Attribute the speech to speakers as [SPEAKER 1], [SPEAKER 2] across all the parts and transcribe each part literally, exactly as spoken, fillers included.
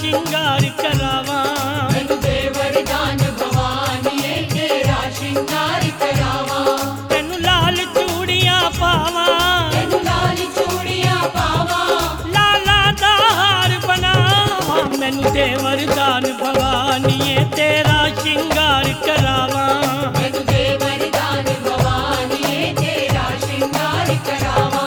[SPEAKER 1] ਸ਼ਿੰਗਾਰ ਕਰਾਵਾਂ।
[SPEAKER 2] ਮੈਨੂੰ ਦੇ ਵਰਦਾਨ ਭਵਾਨੀਏ ਤੇਰਾ ਸ਼ਿੰਗਾਰ ਕਰਾਵਾਂ।
[SPEAKER 1] ਤੈਨੂੰ ਲਾਲ ਚੂੜੀਆਂ ਪਾਵਾਂ,
[SPEAKER 2] ਤੈਨੂੰ ਲਾਲ ਚੂੜੀਆਂ ਪਾਵਾਂ।
[SPEAKER 1] ਲਾਲਾ ਦਾ ਹਾਰ ਬਣਾਵਾਂ। ਮੈਨੂੰ ਦੇ ਵਰਦਾਨ ਭਵਾਨੀਏ ਤੇਰਾ ਸ਼ਿੰਗਾਰ ਕਰਾਵਾਂ।
[SPEAKER 2] ਮੈਨੂੰ ਦੇ ਵਰਦਾਨ ਭਵਾਨੀਏ ਤੇਰਾ ਸ਼ਿੰਗਾਰ ਕਰਾਵਾਂ।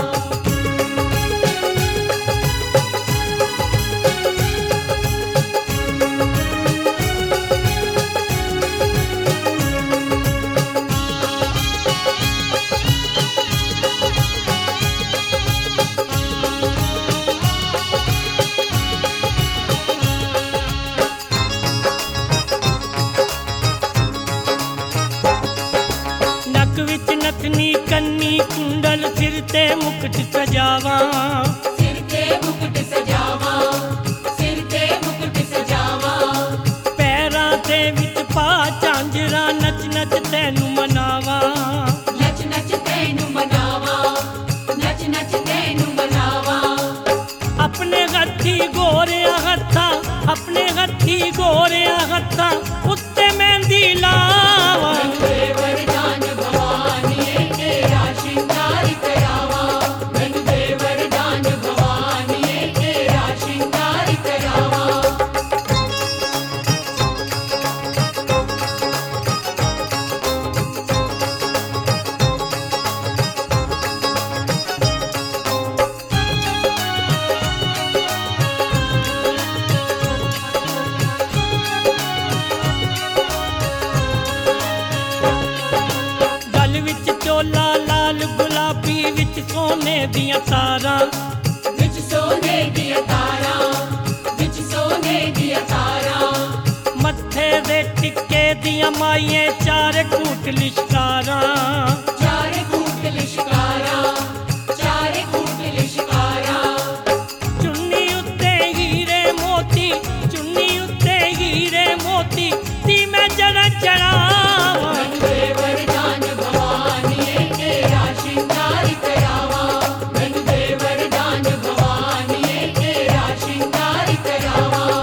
[SPEAKER 1] ਨੱਕ ਵਿੱਚ ਨਥਨੀ ਕੰਨੀ ਕੁੰਡਲ ਸਿਰ ਤੇ ਮੁਕਟ ਸਜਾਵਾਂ।
[SPEAKER 2] ਸਿਰ ਤੇ ਮੁਕਟ ਸਜਾਵਾਂ, ਸਿਰ ਤੇ ਮੁਕਟ ਸਜਾਵਾਂ।
[SPEAKER 1] ਪੈਰਾਂ ਦੇ ਵਿੱਚ ਪਾ ਝਾਂਜਰਾਂ ਨੱਚ ਨੱਚ ਤੈਨੂੰ ਮਨਾਵਾਂ।
[SPEAKER 2] ਨੱਚ ਨੱਚ ਤੈਨੂੰ ਮਨਾਵਾਂ, ਨੱਚ ਨੱਚ ਤੈਨੂੰ ਮਨਾਵਾਂ।
[SPEAKER 1] ਆਪਣੇ ਹੱਥੀ ਗੋਰਿਆਂ ਹੱਥਾਂ, ਆਪਣੇ ਹੱਥੀ ਗੋਰਿਆਂ ਹੱਥਾਂ ਉੱਤੇ ਮਹਿੰਦੀ ਲਾਵਾਂ।
[SPEAKER 2] ਮੈਨੂੰ ਦੇ ਵਰਦਾਨ ਭਵਾਨੀਏ ਤੇਰਾ ਸ਼ਿੰਗਾਰ ਕਰਾਵਾਂ। ਮੈਨੂੰ ਦੇ ਵਰਦਾਨ ਭਵਾਨੀਏ ਤੇਰਾ ਸ਼ਿੰਗਾਰ ਕਰਾਵਾਂ।
[SPEAKER 1] ਗਲ ਵਿੱਚ ਚੋਲਾ ਲਾਲ ਗੁਲਾਬੀ ਵਿੱਚ ਸੋਨੇ ਦੀਆਂ ਤਾਰਾਂ।
[SPEAKER 2] ਵਿੱਚ ਸੋਨੇ ਦੀਆਂ ਤਾਰਾਂ, ਵਿੱਚ ਸੋਨੇ ਦੀਆਂ ਤਾਰਾਂ।
[SPEAKER 1] ਮੱਥੇ ਦੇ ਟਿੱਕੇ ਦੀਆਂ ਮਾਈਏ ਚਾਰ ਕੂਟ ਲਿਸ਼ਕਾਰਾਂ।
[SPEAKER 2] ਚਾਰ ਕੂਟ ਲਿਸ਼ਕਾਰਾਂ, ਚਾਰ ਕੂਟ ਲਿਸ਼ਕਾਰਾਂ।
[SPEAKER 1] ਚੁੰਨੀ ਉੱਤੇ ਹੀਰੇ ਮੋਤੀ, ਚੁੰਨੀ ਉੱਤੇ ਹੀਰੇ ਮੋਤੀ ਦੀ ਮੈਂ ਜੜ ਚੜਾਵਾਂ।
[SPEAKER 2] ਮੈਨੂੰ ਦੇ ਵਰਦਾਨ ਭਵਾਨੀਏ ਤੇਰਾ ਸ਼ਿੰਗਾਰ ਕਰਾਵਾਂ। ਮੈਨੂੰ ਦੇ ਵਰਦਾਨ ਭਵਾਨੀਏ ਤੇਰਾ ਸ਼ਿੰਗਾਰ ਕਰਾਵਾਂ।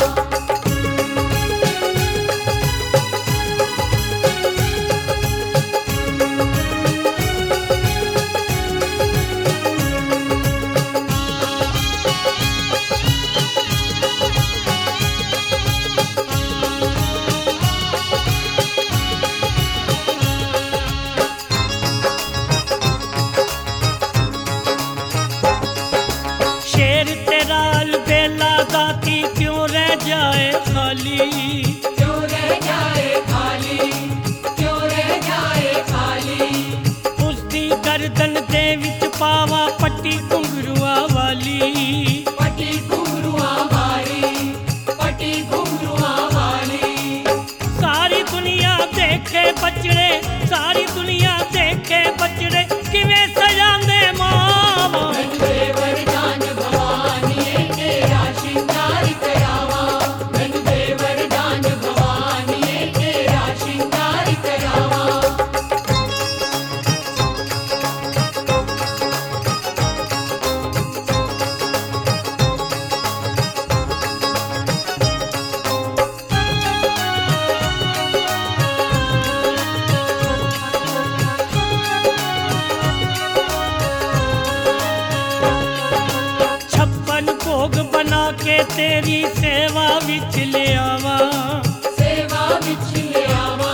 [SPEAKER 1] ਸ਼ੇਰ ਤੇਰਾ ਅਲਬੇਲਾ ਦਾਤੀ ਕਿਉਂ ਰਹਿ ਜਾਏ ਖਾਲੀ।
[SPEAKER 2] ਕਿਉਂ ਰਹਿ ਜਾਏ ਖਾਲੀ, ਕਿਉਂ ਰਹਿ ਜਾਏ ਖਾਲੀ।
[SPEAKER 1] ਉਸਦੀ ਗਰਦਨ ਦੇ ਵਿੱਚ ਪਾਵਾ ਪੱਟੀ ਘੁੰਗਰੂਆਂ ਵਾਲੀ।
[SPEAKER 2] ਪੱਟੀ ਘੁੰਗਰੂਆਂ ਵਾਲੀ, ਪੱਟੀ ਘੁੰਗਰੂਆਂ ਵਾਲੀ।
[SPEAKER 1] ਸਾਰੀ ਦੁਨੀਆ ਦੇਖੇ ਬਚੜੇ, ਸਾਰੀ ਦੁਨੀਆ ਦੇਖੇ ਬਚੜੇ ਕਿਵੇਂ ਸਜਾਉਂਦੇ ਮਾਵਾਂ।
[SPEAKER 2] ਮੈਨੂੰ ਦੇ ਵਰਦਾਨ ਭਵਾਨੀਏ ਤੇਰਾ ਸ਼ਿੰਗਾਰ ਕਰਾਵਾਂ। ਮੈਨੂੰ ਦੇ ਵਰਦਾਨ ਭਵਾਨੀਏ ਤੇਰਾ ਸ਼ਿੰਗਾਰ ਕਰਾਵਾਂ।
[SPEAKER 1] ਛੱਪਨ ਭੋਗ ਬਣਾ ਕੇ ਤੇਰੀ ਸੇਵਾ ਵਿੱਚ ਲਿਆਵਾਂ।
[SPEAKER 2] ਸੇਵਾ ਵਿੱਚ ਲਿਆਵਾਂ,